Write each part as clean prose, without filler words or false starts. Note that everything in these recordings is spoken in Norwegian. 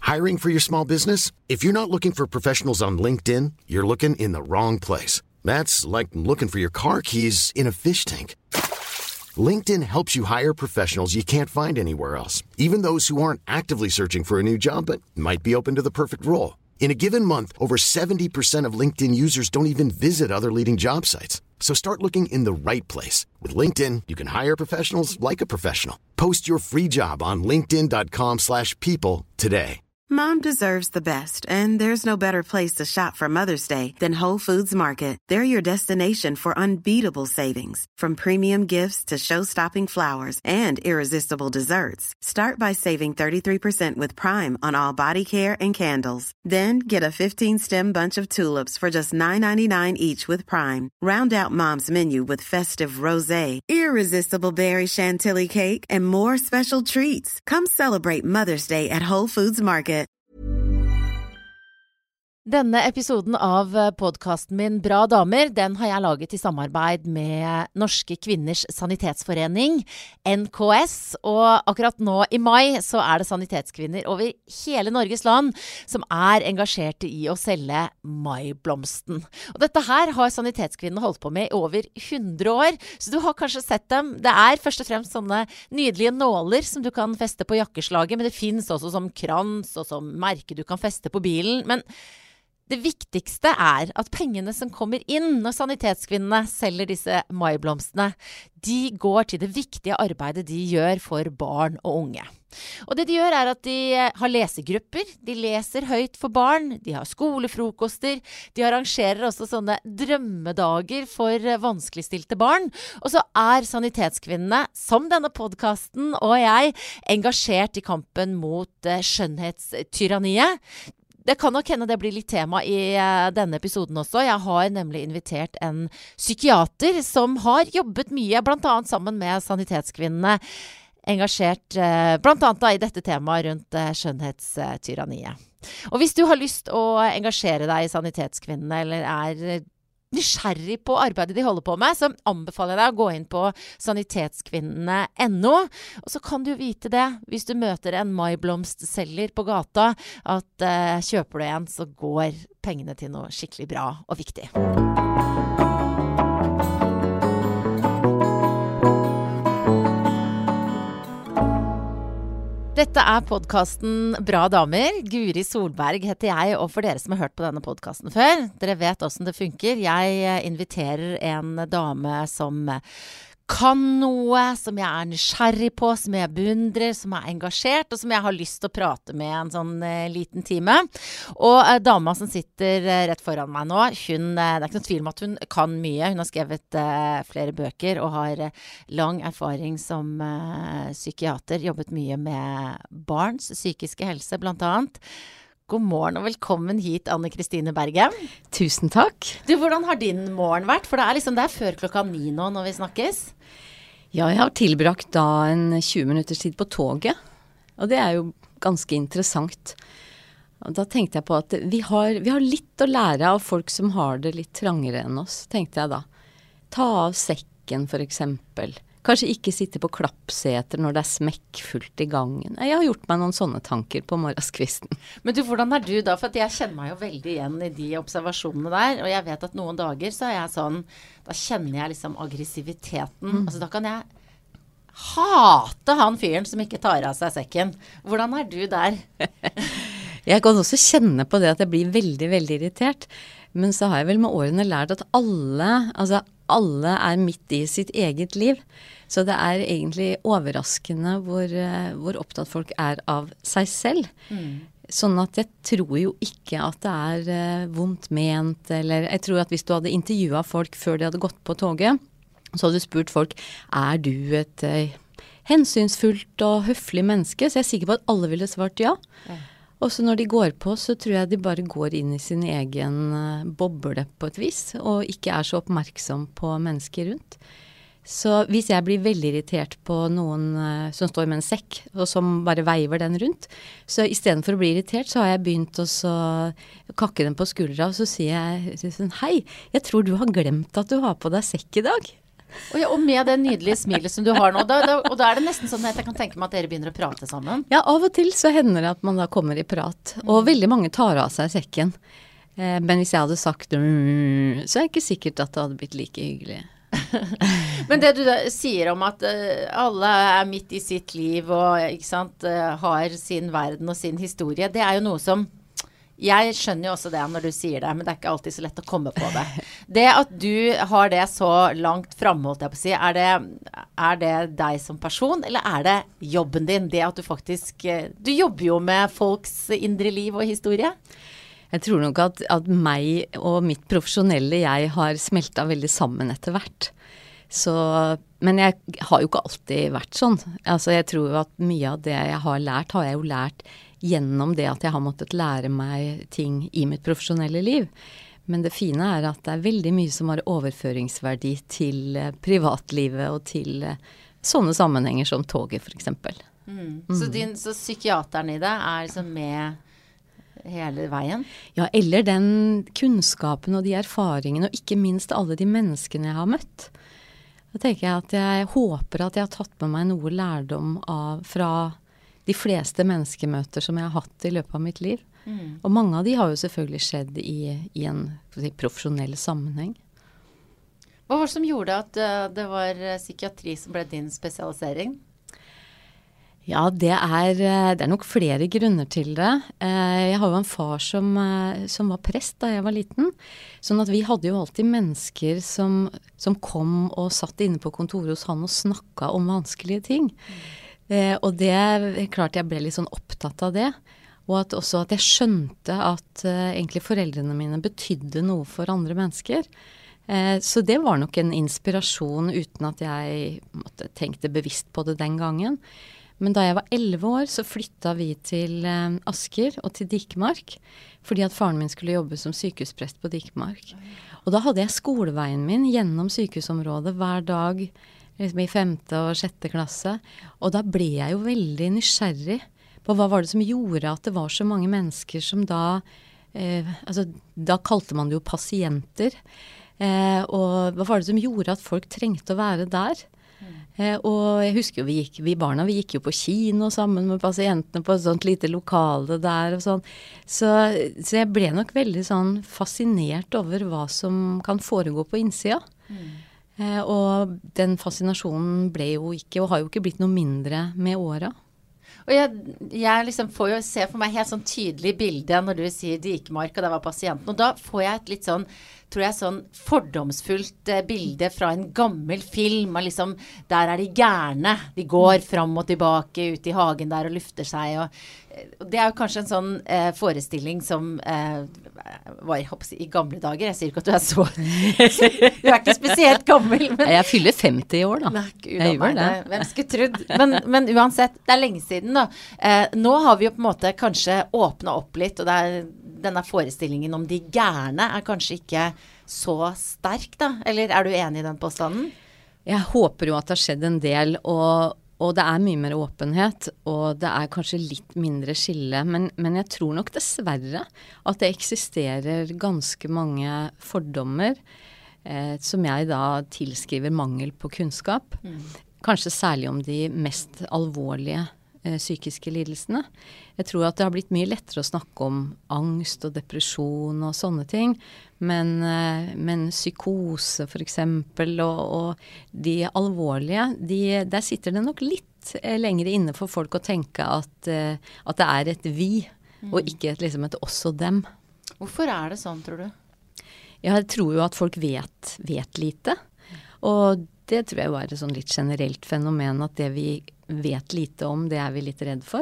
Hiring for your small business? If you're not looking for professionals on LinkedIn, you're looking in the wrong place. That's like looking for your car keys in a fish tank. LinkedIn helps you hire professionals you can't find anywhere else, even those who aren't actively searching for a new job but might be open to the perfect role. In a given month, over 70% of LinkedIn users don't even visit other leading job sites. So start looking in the right place. With LinkedIn, you can hire professionals like a professional. Post your free job on linkedin.com/people today. Mom deserves the best, and there's no better place to shop for Mother's Day than Whole Foods Market. They're your destination for unbeatable savings, from premium gifts to show-stopping flowers and irresistible desserts. Start by saving 33% with Prime on all body care and candles. Then get a 15-stem bunch of tulips for just $9.99 each with Prime. Round out Mom's menu with festive rosé, irresistible berry chantilly cake, and more special treats. Come celebrate Mother's Day at Whole Foods Market. Denne episoden av podcasten min Bra Damer, den har jeg laget i samarbeid med Norske Kvinners Sanitetsforening, NKS, og akkurat nå i mai så det sanitetskvinner over hele Norges land som engasjerte i å selge maiblomsten. Og dette her har sanitetskvinnene holdt på med i over 100 år, så du har kanskje sett dem. Det først og fremst sånne nydelige nåler som du kan feste på jakkeslaget, men det finnes også som krans og som merke du kan feste på bilen, men det viktigste at pengene som kommer inn når sanitetskvinnene selger disse maiblomstene, de går til det viktige arbeidet de gjør for barn og unge. Og det de gjør at de har lesegrupper, de leser høyt for barn, de har skolefrokoster, de arrangerer også sånne drømmedager for vanskeligstilte barn, og så sanitetskvinnene, som denne podcasten og jeg, engasjert i kampen mot skjønnhetstyranniet. Det kan nok hende det blir litt tema i denne episoden også. Jeg har nemlig invitert en psykiater som har jobbet mye, blant annet sammen med sanitetskvinnene, engasjert blant annet i dette temaet rundt skjønnhetstyranniet. Og hvis du har lyst å engasjere deg i sanitetskvinnene, eller nysgjerrig på arbeidet de holder på med, så anbefaler jeg deg å gå inn på sanitetskvinnene.no, og så kan du vite det, hvis du møter en maiblomstselger på gata, at kjøper du en, så går pengene til noe skikkelig bra og viktig. Dette podcasten Bra Damer. Guri Solberg heter jeg, og for dere som har hørt på denne podcasten før, dere vet hvordan det funker. Jeg inviterer en dame som kan noe, som jeg nysgjerrig på, som jeg beundrer, som engasjert, og som jeg har lyst til å prate med en sånn liten time. Og dama som sitter rett foran meg nå, det ikke noen tvil om at hun kan mye. Hun har skrevet flere bøker og har lang erfaring som psykiater, jobbet mye med barns psykiske helse blant annet. God morgen og velkommen hit, Anne Kristine Berge. Tusen takk. Du, hvordan har din morgen vært? For det liksom, det før 9 nå når vi snakkes. Ja, jeg har tilbrakt da en 20 minutters tid på toget, og det jo ganske interessant. Og da tenkte jeg på at vi har litt å lære av folk som har det litt trangere enn oss, tenkte jeg da. Ta av sekken for eksempel. Kanskje ikke sitte på klappseter når det smekkfullt i gangen. Jeg har gjort meg noen sånne tanker på morgenskvisten. Men du, hvordan du da? For jeg kjenner meg jo veldig igjen i de observasjonene der, og jeg vet at noen dager så jeg sånn, da kjenner jeg liksom aggressiviteten. Altså da kan jeg hate han fyren som ikke tar av seg sekken. Hvordan du der? Jeg kan også kjenne på det at jeg blir veldig, veldig irritert. Men så har jeg vel med årene lært at alle midt i sitt eget liv. Så det egentlig overraskende hvor opptatt folk av seg selv. Sånn at jeg tror jo ikke at det vondt ment, eller jeg tror at hvis du hadde intervjuet folk før de hadde gått på toget, så hadde du spurt folk, du et hensynsfullt og høflig menneske? Så jeg sikker på at alle ville svart ja. Og så når de går på, så tror jeg de bare går inn i sin egen boble på et vis, og ikke så oppmerksom på mennesker rundt. Så hvis jeg blir veldig irritert på noen som står med en sekk, og som bare veiver den rundt, så i stedet for å bli irritert, så har jeg begynt å kakke den på skuldra, og så sier jeg sånn, hei, jeg tror du har glemt at du har på deg sekk i dag. Og med det nydelige smilet som du har nå, og da er det nesten sånn at jeg kan tenke meg at dere begynner å prate sammen. Ja, av og til så hender det at man da kommer i prat, og veldig mange tar av seg sekken. Men hvis jeg hadde sagt så er det ikke sikkert at det hadde blitt like hyggelig. Men det du da sier om at alle er midt i sitt liv og ikke sant, har sin verden og sin historie, det er jo noe som jeg skjønner jo også det når du sier det, men det er ikke alltid så lett å komme på det. Det at du har det så langt fremme, holdt jeg på å si, er det deg som person, eller er det jobben din? Det at du faktisk, du jobber jo med folks indre liv og historie. Jeg tror nok at meg og mitt profesjonelle jeg har smeltet veldig sammen etter hvert. Men jeg har jo ikke alltid vært sånn. Altså jeg tror jo at mye av det jeg har jeg jo lært gjennom det at jeg har måttet lære meg ting i mitt profesjonelle liv. Men det fine er at det er veldig mye som har overføringsverdi til privatlivet og til sånne sammenhenger som toget for eksempel. Så psykiateren i det er liksom med hele veien? Ja, eller den kunnskapen og de erfaringene, og ikke minst alle de menneskene jeg har møtt. Da tenker jeg at jeg håper at jeg har tatt med meg noe lærdom fra de fleste menneskemøter som jeg har hatt i løpet av mitt liv. Og mange av de har jo selvfølgelig skjedd i en profesjonell sammenheng. Hva var det som gjorde at det var psykiatri som ble din spesialisering? Ja, det er nok flere grunner til det. Jeg har jo en far som var prest da jeg var liten, sånn at vi hadde jo alltid mennesker som kom og satt inne på kontoret hos han og snakket om vanskelige ting. Og det klart jeg ble litt sånn opptatt av det, og at jeg skjønte at egentlig foreldrene mine betydde noe for andre mennesker. Så det var nok en inspirasjon uten at jeg tenkte bevisst på det den gangen. Men da jeg var 11 år så flyttet vi til Asker og til Dikemark, fordi at faren min skulle jobbe som sykehusprest på Dikemark. Og da hadde jeg skoleveien min gjennom sykehusområdet hver dag, liksom i 5. og 6. klasse, og da ble jeg jo veldig nysgjerrig på hva var det som gjorde at det var så mange mennesker som da kalte man det jo pasienter, og hva var det som gjorde at folk trengte å være der? Og jeg husker jo vi barna gikk jo på kino sammen med pasientene på et sånt lite lokale der og sånn, så jeg ble nok veldig sånn fascinert over hva som kan foregå på innsida. Og den fascinasjonen ble jo ikke, og har jo ikke blitt noe mindre med åra. Og jeg liksom får jo se for meg helt sånn tydelig bilde når du sier Dikemark, og det var pasienten, og da får jeg et litt sånn, tror jeg, sånn fordomsfullt bilde fra en gammel film, og liksom, der er de gærne, de går fram og tilbake ut i hagen der og lufter seg, og det er jo kanskje en sånn forestilling som var i gamle dager. Jeg sier ikke at du er så du er ikke spesielt gammel, men jeg fyller 50 år da. Nei, jeg gjør det. Hvem skulle trodd? Men uansett, det er lenge siden da. Nå har vi jo på en måte kanskje åpnet opp litt, og denne forestillingen om de gærne er kanskje ikke så sterk da, eller er du enig i den påstanden? Jeg håper jo at det har skjedd en del, og det er mye mer åpenhet, og det er kanskje litt mindre skille, men jeg tror nok dessverre at det eksisterer ganske mange fordommer som jeg da tilskriver mangel på kunnskap. Kanskje særlig om de mest alvorlige psykiske lidelsene. Jeg tror at det har blitt mye lettere å snakke om angst og depresjon og sånne ting, men psykose for eksempel, og de alvorlige, der sitter det nok litt lenger inne for folk å tenke at det er et vi, og ikke liksom et oss og dem. Hvorfor er det sånn, tror du? Jeg tror jo at folk vet lite, og det tror jeg jo er et sånn litt generelt fenomen, at det vi vet lite om, det er vi litt redd for.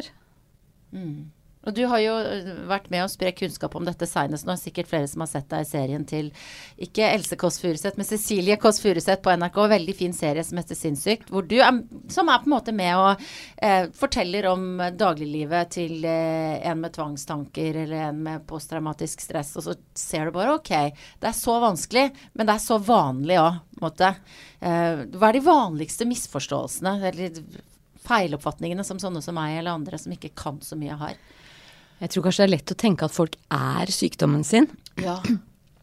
Og du har jo vært med å spre kunnskap om dette senest. Nå er sikkert flere som har sett deg i serien til, ikke Else Kåss Furuseth, men Cecilie Kåss Furuseth på NRK. Veldig fin serie som heter Sinnssykt, hvor du som er på en måte med og forteller om dagliglivet til en med tvangstanker eller en med posttraumatisk stress, og så ser du bare, ok, det er så vanskelig, men det er så vanlig også, på en måte. Hva er de vanligste misforståelsene, eller feiloppfatningene som sånne som meg eller andre som ikke kan så mye har? Jeg tror kanskje det er lett å tenke at folk er sykdommen sin. Ja.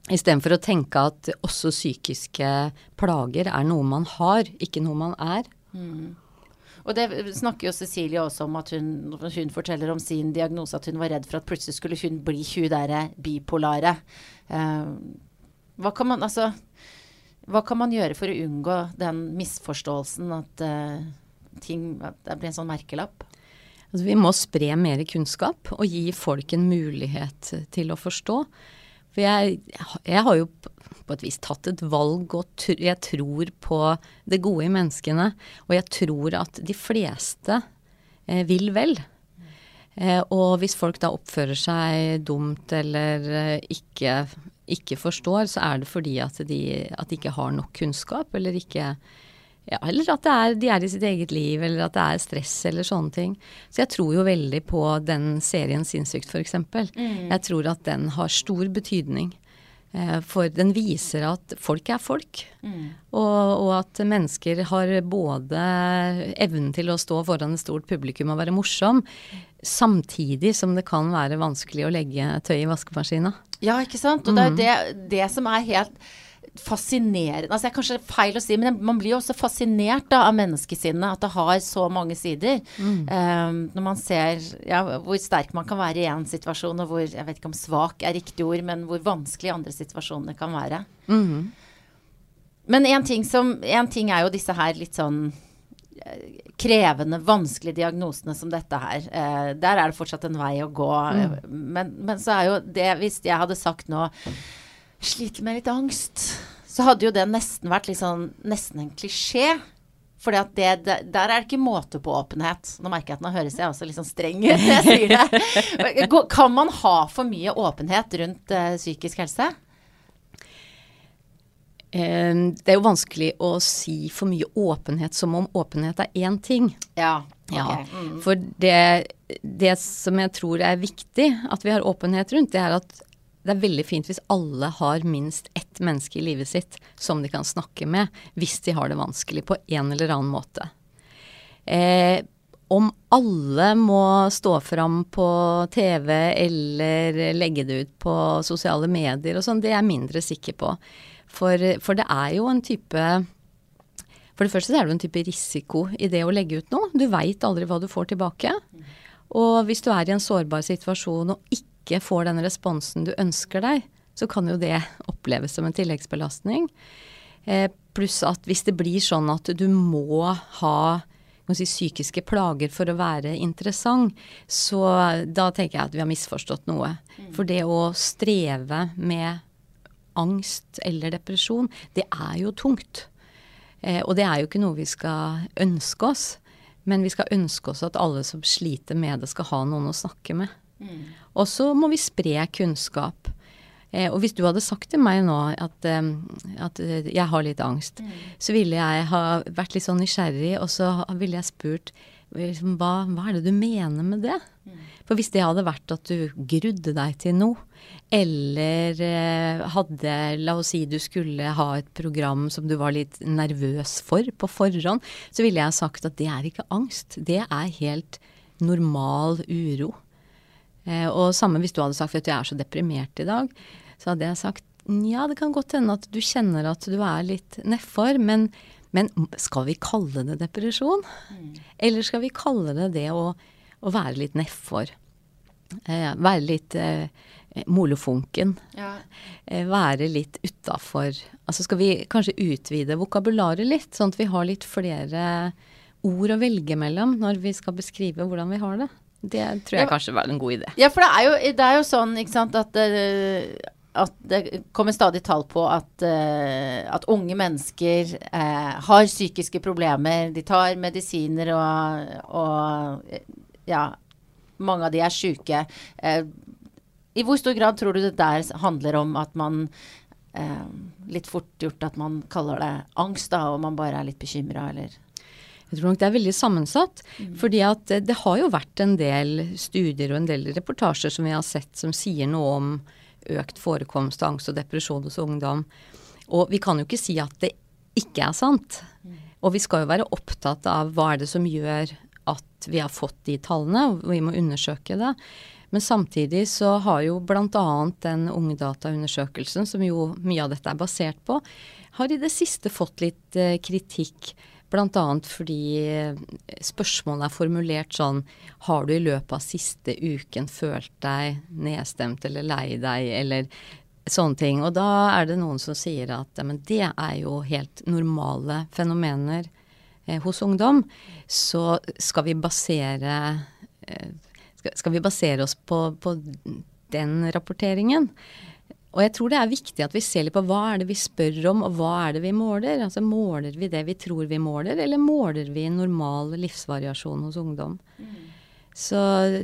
I stedet for å tenke at også psykiske plager noe man har, ikke noe man Og det snakker jo Cecilie også om, at hun forteller om sin diagnose, at hun var redd for at plutselig skulle hun bli 20 der bipolare. Hva kan man gjøre for å unngå den misforståelsen at det blir en sånn merkelapp? Altså, vi må spre mer kunnskap og gi folk en mulighet til å forstå. For jeg har jo på et vis tatt et valg, og jeg tror på det gode i menneskene, og jeg tror at de fleste vil vel. Og hvis folk da oppfører seg dumt eller ikke forstår, så det fordi at de ikke har nok kunnskap, eller ikke... Ja, eller at de i sitt eget liv, eller at det stress eller sånne ting. Så jeg tror jo veldig på den serien Sinnssykt, for eksempel. Jeg tror at den har stor betydning. For den viser at folk folk. Og at mennesker har både evnen til å stå foran et stort publikum og være morsom, samtidig som det kan være vanskelig å legge tøy i vaskemaskina. Ja, ikke sant? Og det det som helt... fascinerende, altså det kanskje feil å si, men man blir jo også fascinert da, av menneskesinnet, at det har så mange sider. Når man ser hvor sterk man kan være i en situasjon, og hvor, jeg vet ikke om svak riktig ord, men hvor vanskelig andre situasjoner kan være. Men en ting jo disse her litt sånn krevende, vanskelige diagnosene som dette her. Der det fortsatt en vei å gå. Men så jo det, hvis jeg hadde sagt nå sliter med litt angst, så hadde jo det nesten vært nesten en klisjé. For der det ikke måte på åpenhet. Nå merker jeg at nå høres jeg også litt sånn streng ut når jeg sier det. Kan man ha for mye åpenhet rundt psykisk helse? Det jo vanskelig å si for mye åpenhet som om åpenhet én ting. Ja, okay. Ja, for det som jeg tror viktig at vi har åpenhet rundt, det at det veldig fint hvis alle har minst ett menneske i livet sitt som de kan snakke med, hvis de har det vanskelig på en eller annen måte. Om alle må stå fram på TV eller legge det ut på sosiale medier og sånn, det jeg mindre sikker på. For det jo en type... For det første så det jo en type risiko i det å legge ut noe. Du vet aldri hva du får tilbake. Og hvis du i en sårbar situasjon og ikke får den responsen du ønsker deg, så kan jo det oppleves som en tilleggsbelastning. Pluss at hvis det blir sånn at du må ha psykiske plager for å være interessant, så da tenker jeg at vi har misforstått noe. For det å streve med angst eller depresjon, det jo tungt. Og det jo ikke noe vi skal ønske oss, men vi skal ønske oss at alle som sliter med det skal ha noen å snakke med. Og så må vi spre kunnskap. Og hvis du hadde sagt til meg nå at jeg har litt angst, så ville jeg ha vært litt sånn nysgjerrig, og så ville jeg spurt, hva det du mener med det? For hvis det hadde vært at du grudde deg til noe, eller la oss si du skulle ha et program som du var litt nervøs for på forhånd, så ville jeg sagt at det ikke angst, det helt normal uro. Og samme hvis du hadde sagt at du så deprimert i dag, så hadde jeg sagt, ja, det kan godt hende at du kjenner at du litt nedfor, men skal vi kalle det depresjon? Eller skal vi kalle det å være litt nedfor? Være litt molefonken? Ja. Være litt utenfor? Altså skal vi kanskje utvide vokabularet litt, sånn at vi har litt flere ord å velge mellom når vi skal beskrive hvordan vi har det? Det tror jeg kanskje var en god idé. Ja, for det jo sånn, ikke sant, at det kommer stadig tall på at unge mennesker har psykiske problemer, de tar medisiner og ja, mange av de syke. I hvor stor grad tror du det der handler om at man litt fort gjort at man kaller det angst da, og man bare litt bekymret, eller... Jeg tror nok det veldig sammensatt, fordi at det har jo vært en del studier og en del reportasjer som vi har sett som sier noe om økt forekomst av angst og depresjon hos ungdom. Og vi kan jo ikke si at det ikke sant. Og vi skal jo være opptatt av hva det som gjør at vi har fått de tallene, og vi må undersøke det. Men samtidig så har jo blant annet den Ungdata-undersøkelsen, som jo mye av dette er basert på, har i det siste fått litt kritikk. Blant annet fordi spørsmålet er formulert sånn, har du i løpet av siste uken følt deg nedstemt eller lei deg, eller sånne ting. Og da er det noen som sier at ja, men det er jo helt normale fenomener hos ungdom. Så skal vi basere oss på den rapporteringen. Og jeg tror det er viktig at vi ser litt på hva er det vi spør om, og hva er det vi måler. Altså måler vi det vi tror vi måler, eller måler vi normal livsvariasjon hos ungdom? Så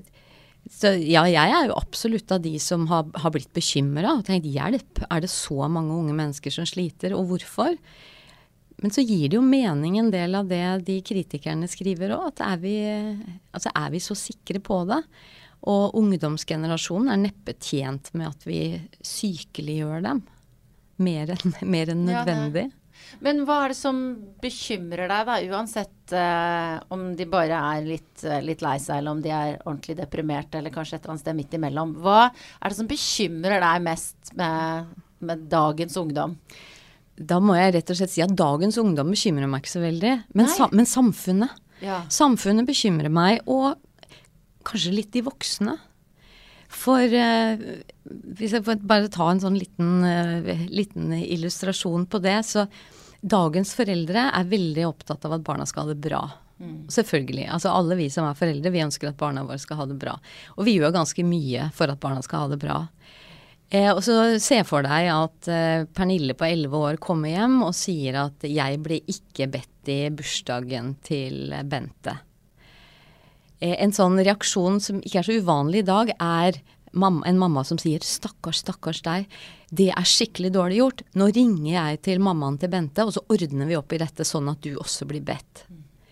ja, jeg er jo absolutt av de som har blitt bekymret og tenkt, hjelp, er det så mange unge mennesker som sliter, og hvorfor? Men så gir det jo mening en del av det de kritikerne skriver også, at er vi så sikre på det? Og ungdomsgenerasjonen er neppe tjent med at vi sykeliggjør dem mer enn nødvendig. Ja, men hva er det som bekymrer deg da, uansett om de bare er litt lei seg, eller om de er ordentlig deprimerte, eller kanskje et eller annet sted midt imellom? Hva er det som bekymrer deg mest med dagens ungdom? Da må jeg rett og slett si at dagens ungdom bekymrer meg ikke så veldig, men samfunnet. Ja. Samfunnet bekymrer meg, og kanskje litt de voksne. For hvis jeg får bare ta en sånn liten illustrasjon på det, så dagens foreldre er veldig opptatt av at barna skal ha det bra. Selvfølgelig. Altså alle vi som er foreldre, vi ønsker at barna våre skal ha det bra. Og vi gjør ganske mye for at barna skal ha det bra. Og så se for deg at Pernille på 11 år kommer hjem og sier at jeg ble ikke bedt i bursdagen til Bente. En sånn reaksjon som ikke er så uvanlig i dag er en mamma som sier stakkars, stakkars deg, det er skikkelig dårlig gjort. Nå ringer jeg til mammaen til Bente, og så ordner vi opp i dette sånn at du også blir bedt.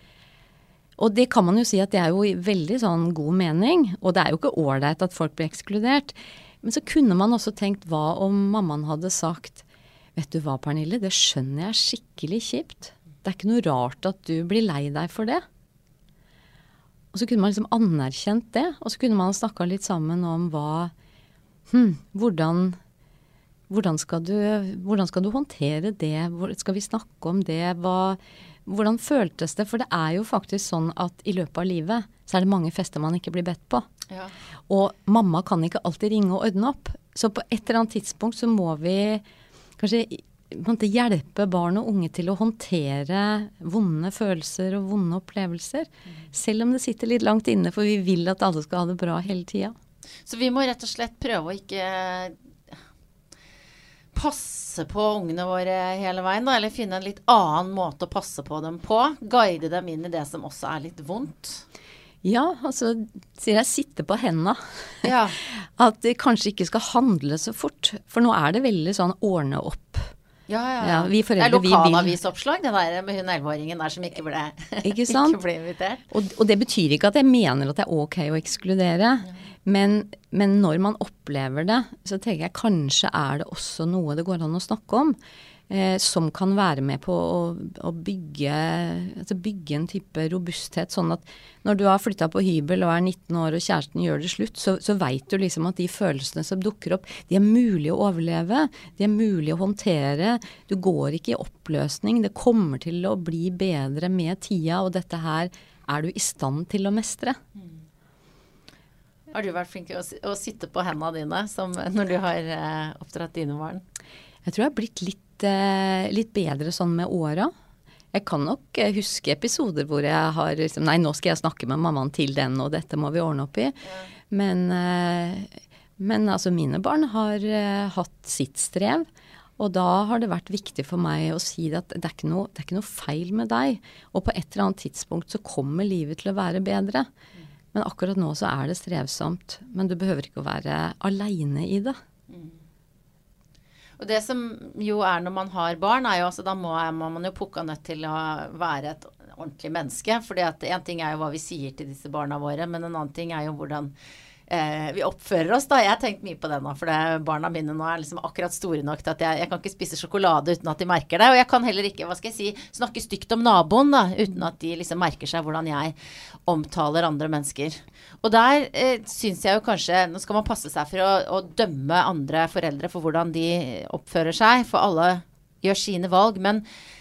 Og det kan man jo si at det er jo veldig sånn god mening, og det er jo ikke ordentlig at folk blir ekskludert. Men så kunne man også tenkt hva om mammaen hadde sagt, vet du hva Pernille, det skjønner jeg skikkelig kjipt. Det er ikke noe rart at du blir lei deg for det. Og så kunne man liksom anerkjent det, og så kunne man snakket litt sammen om hvordan skal du håndtere det, skal vi snakke om det, hvordan føltes det, for det er jo faktisk sånn at i løpet av livet så er det mange fester man ikke blir bedt på. Ja. Og mamma kan ikke alltid ringe og ordne opp, så på et eller annet tidspunkt så må vi kanskje hjelpe barn og unge til å håndtere vonde følelser og vonde opplevelser, selv om det sitter litt langt inne, for vi vil at alle skal ha det bra hele tiden. Så vi må rett og slett prøve å ikke passe på ungene våre hele veien, da, eller finne en litt annen måte å passe på dem på, guide dem inn i det som også er litt vondt. Ja, altså, sier jeg sitte på hendene. Ja. At det kanskje ikke skal handle så fort, for nå er det veldig sånn ordne opp. Ja. Vi foreldre, det er lokalavisoppslag, det der med hun 11-åringen der som ikke ble invitert. Og det betyr ikke at jeg mener at det er ok å ekskludere, men når man opplever det, så tenker jeg kanskje er det også noe det går an å snakke om, som kan være med på å bygge en type robusthet, sånn at når du har flyttet på hybel og er 19 år og kjæresten gjør det slutt, så vet du liksom at de følelsene som dukker opp, de er mulig å overleve, de er mulig å håndtere, du går ikke i oppløsning, det kommer til å bli bedre med tida, og dette her er du i stand til å mestre. Har du vært flink å sitte på hendene dine når du har oppdratt dine barn? Jeg tror jeg har blitt litt bedre sånn med åra. Jeg kan nok huske episoder hvor jeg har liksom, nei, nå skal jeg snakke med mammaen til den, og dette må vi ordne opp i. Ja. Men altså mine barn har hatt sitt strev, og da har det vært viktig for meg å si at det er ikke noe feil med deg, og på et eller annet tidspunkt så kommer livet til å være bedre. Men akkurat nå så er det strevsomt, men du behøver ikke å være alene i det. Og det som jo er når man har barn, er jo altså da må man jo pukka nødt til å være et ordentlig menneske, fordi at en ting er jo hva vi sier til disse barna våre, men en annen ting er jo hvordan vi oppfører oss da. Jeg har tenkt mye på det nå, for barna mine nå liksom akkurat store nok til at jeg kan ikke spise sjokolade uten at de merker det, og jeg kan heller ikke, snakke stygt om naboen da, uten at de liksom merker seg hvordan jeg omtaler andre mennesker. Og der synes jeg jo kanskje, nå skal man passe seg for å dømme andre foreldre for hvordan de oppfører seg, for alle gjør sine valg, men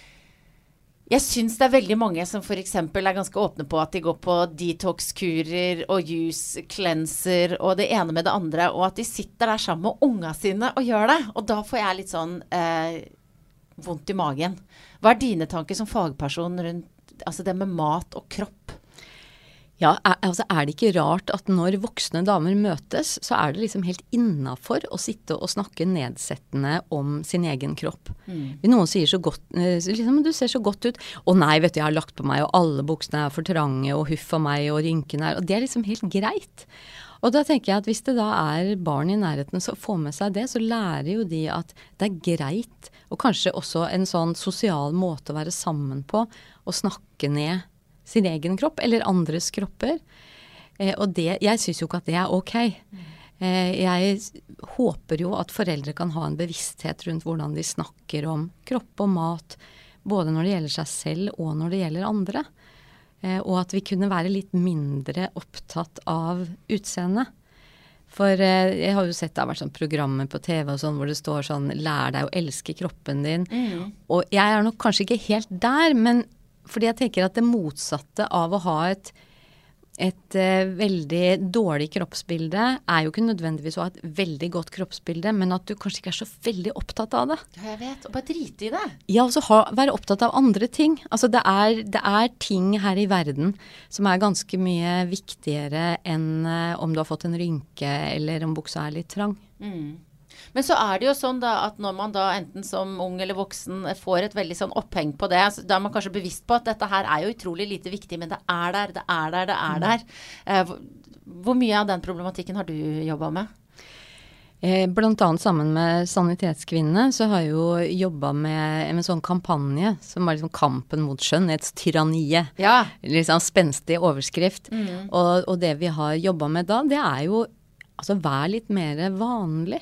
jeg synes det veldig mange som for eksempel ganske åpne på at de går på detox-kurer og juice cleanser og det ene med det andre, og at de sitter der sammen med unga sine og gjør det. Og da får jeg litt sånn vondt i magen. Hva dine tanker som fagperson rundt det med mat og kropp? Ja, det ikke rart at når voksne damer møtes, så det liksom helt innenfor å sitte og snakke nedsettende om sin egen kropp. Noen sier så godt, liksom, du ser så godt ut, og nei, vet du, jeg har lagt på meg, og alle buksene for trange, og huff for meg, og rynkene og det liksom helt greit. Og da tenker jeg at hvis det da barn i nærheten som får med seg det, så lærer jo de at det greit, og kanskje også en sånn sosial måte å være sammen på, og snakke ned sin egen kropp, eller andres kropper. Og jeg synes jo ikke at det ok. Jeg håper jo at foreldre kan ha en bevissthet rundt hvordan de snakker om kropp og mat, både når det gjelder seg selv og når det gjelder andre. Og at vi kunne være litt mindre opptatt av utseende. For jeg har jo sett det har vært sånn programmer på TV og sånn, hvor det står sånn, lær deg å elske kroppen din. Og jeg nok kanskje ikke helt der, men fordi jeg tenker at det motsatte av å ha et veldig dårlig kroppsbilde jo ikke nødvendigvis å ha et veldig godt kroppsbilde, men at du kanskje ikke så veldig opptatt av det. Ja, jeg vet. Og bare drite i det. Ja, og så være opptatt av andre ting. Altså det ting her i verden som ganske mye viktigere enn om du har fått en rynke eller om buksa litt trang. Men så det jo sånn da at når man da enten som ung eller voksen får et veldig sånn oppheng på det, så da man kanskje bevisst på at dette her jo utrolig lite viktig, men det der. Hvor mye av den problematikken har du jobbet med? Blant annet sammen med Sanitetskvinnene så har jeg jo jobbet med en sånn kampanje som liksom kampen mot skjønnhetstyranniet. Ja. Liksom spenstig overskrift. Og det vi har jobbet med da, det jo vær litt mer vanlig.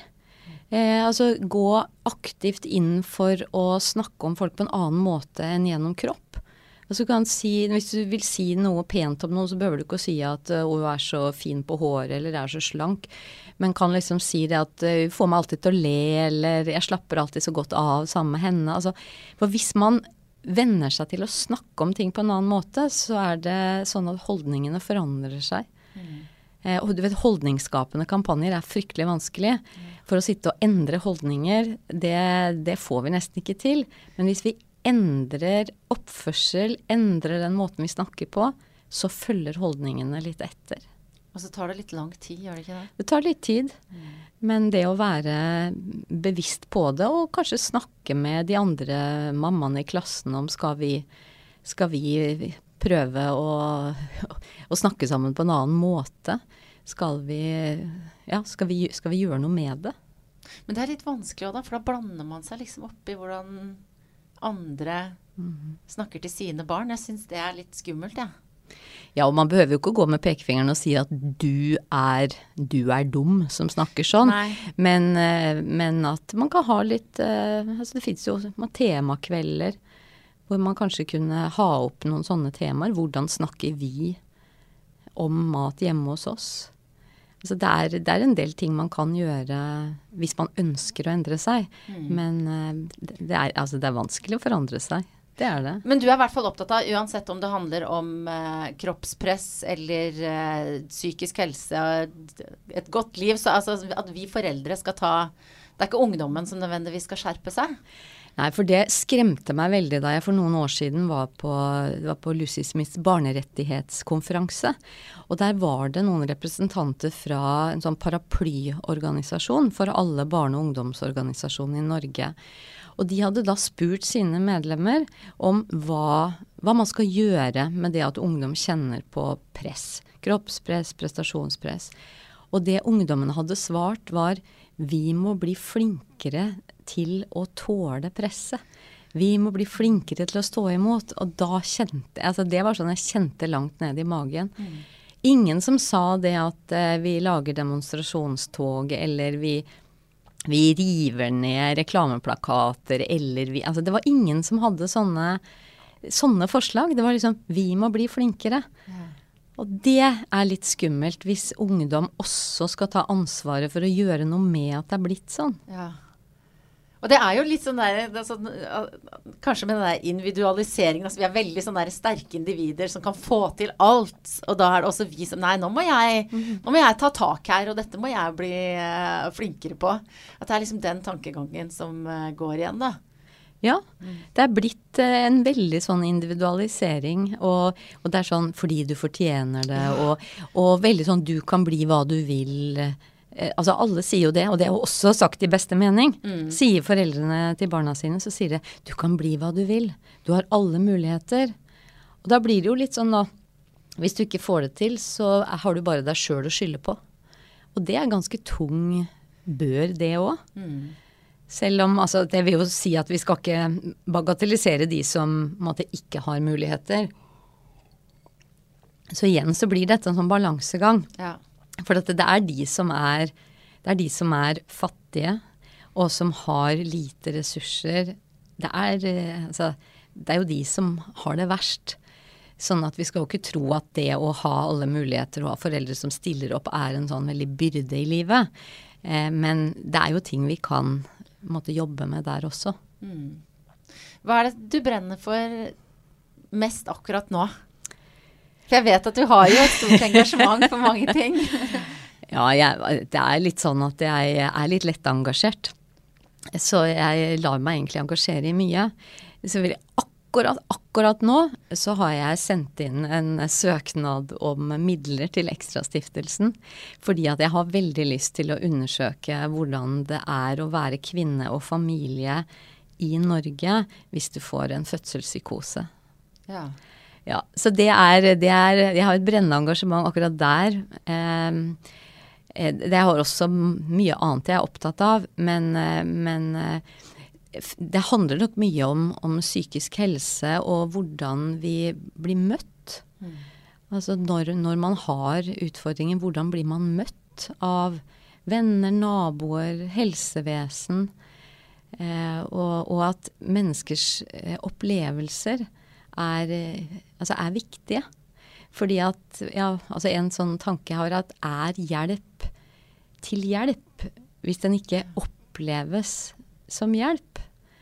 Gå aktivt inn for å snakke om folk på en annen måte enn gjennom kropp. Hvis du vil si noe pent om noe, så behøver du ikke å si at hun så fin på håret, eller så slank. Men kan liksom si det at hun får meg alltid til å le, eller jeg slapper alltid så godt av sammen med henne. For hvis man venner seg til å snakke om ting på en annen måte, så det sånn at holdningene forandrer seg. Og du vet, holdningsskapende kampanjer fryktelig vanskelig. For å sitte og endre holdninger, det får vi nesten ikke til. Men hvis vi endrer oppførsel, endrer den måten vi snakker på, så følger holdningene litt etter. Og så tar det litt lang tid, gjør det ikke det? Det tar litt tid. Men det å være bevisst på det, og kanskje snakke med de andre mammaene i klassen om skal vi prøve å snakke sammen på en annen måte? Skal vi gjøre noe med det? Men det litt vanskelig også da, for da blander man seg liksom opp i hvordan andre snakker til sine barn. Jeg synes det litt skummelt, ja. Ja, og man behøver jo ikke gå med pekefingeren og si at du er dum som snakker sånn. Men at man kan ha litt, det finnes jo temakvelder, hvor man kanskje kunne ha opp noen sånne temaer. Hvordan snakker vi om mat hjemme hos oss? Det en del ting man kan gjøre hvis man ønsker å endre seg. Men det er vanskelig å forandre seg. Det det. Men du i hvert fall opptatt av, uansett om det handler om kroppspress eller psykisk helse, et godt liv, så at vi foreldre skal ta, det ikke ungdommen som nødvendigvis skal skjerpe seg. Nei, for det skremte meg veldig da jeg for noen år siden var på Lucy Smiths barnerettighetskonferanse. Og der var det noen representanter fra en sånn paraplyorganisasjon for alle barne- og ungdomsorganisasjoner i Norge. Og de hadde da spurt sine medlemmer om hva man skal gjøre med det at ungdom kjenner på press. Kroppspress, prestasjonspress. Og det ungdommene hadde svart var: vi må bli flinkere til å tåle presset. Vi må bli flinkere til å stå imot. Og da kjente jeg, det var sånn jeg kjente langt ned i magen. ingen som sa det at vi lager demonstrasjonstog, eller vi river ned reklameplakater, eller altså det var ingen som hadde sånne forslag. Det var liksom, vi må bli flinkere. Ja. Og det litt skummelt hvis ungdom også skal ta ansvaret for å gjøre noe med at det blitt sånn. Ja. Og det jo litt sånn der, sånn, kanskje med den der individualiseringen, altså vi veldig sånne der sterke individer som kan få til alt, og da det også vi som, nei, nå må jeg ta tak her, og dette må jeg bli flinkere på. At det liksom den tankegangen som går igjen da. Ja, det blitt en veldig sånn individualisering, og det sånn fordi du fortjener det, og veldig sånn du kan bli hva du vil. Altså alle sier jo det, og det jo også sagt i beste mening. Sier foreldrene til barna sine, så sier det, du kan bli hva du vil. Du har alle muligheter. Og da blir det jo litt sånn da, hvis du ikke får det til, så har du bare deg selv å skylde på. Og det ganske tung bør det også. Selv om, altså det vil jo si at vi skal ikke bagatellisere de som måtte ikke har muligheter. Så igjen så blir dette en sånn balansegang. Ja. For det de som de som fattige, og som har lite ressurser. Det jo de som har det verst. Sånn at vi skal jo ikke tro at det å ha alle muligheter og ha foreldre som stiller opp en sånn veldig byrde i livet. Men det jo ting vi kan måtte jobbe med der også. Hva det du brenner for mest akkurat nå? For jeg vet at du har jo et stort engasjement for mange ting. Ja, det litt sånn at jeg litt lett engasjert. Så jeg lar meg egentlig engasjere i mye. Så akkurat nå så har jeg sendt inn en søknad om midler til Ekstrastiftelsen, fordi at jeg har veldig lyst til å undersøke hvordan det å være kvinne og familie i Norge hvis du får en fødselspsykose. Ja. Ja, så jeg har et brennende engasjement akkurat der. Det har også mye annet jeg opptatt av, men det handler nok mye om psykisk helse og hvordan vi blir møtt. Altså når man har utfordringer, hvordan blir man møtt av venner, naboer, helsevesen, og at menneskers opplevelser er viktige. Fordi at, altså en sånn tanke jeg har at hjelp til hjelp hvis den ikke oppleves som hjelp.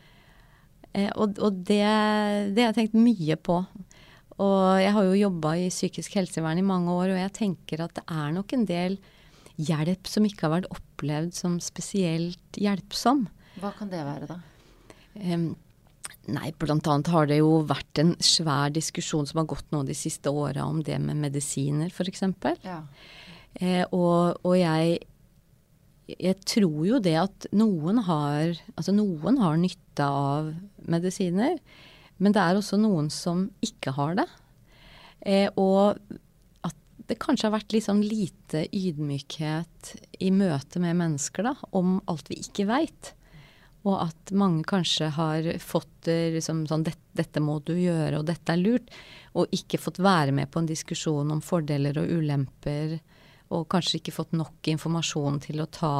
Og det har jeg tenkt mye på. Og jeg har jo jobbet i psykisk helsevern i mange år, og jeg tenker at det nok en del hjelp som ikke har vært opplevd som spesielt hjelpsom. Hva kan det være da? Nei, blant annet har det jo vært en svær diskusjon som har gått nå de siste årene om det med medisiner, for eksempel. Ja. Og jeg tror jo det at noen har nytte av medisiner, men det også noen som ikke har det. Og at det kanskje har vært litt sånn lite ydmykhet i møte med mennesker da, om alt vi ikke vet. Og at mange kanskje har fått liksom, sånn, dette må du gjøre, og dette lurt, og ikke fått være med på en diskusjon om fordeler og ulemper, og kanskje ikke fått nok informasjon til å ta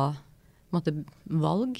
valg.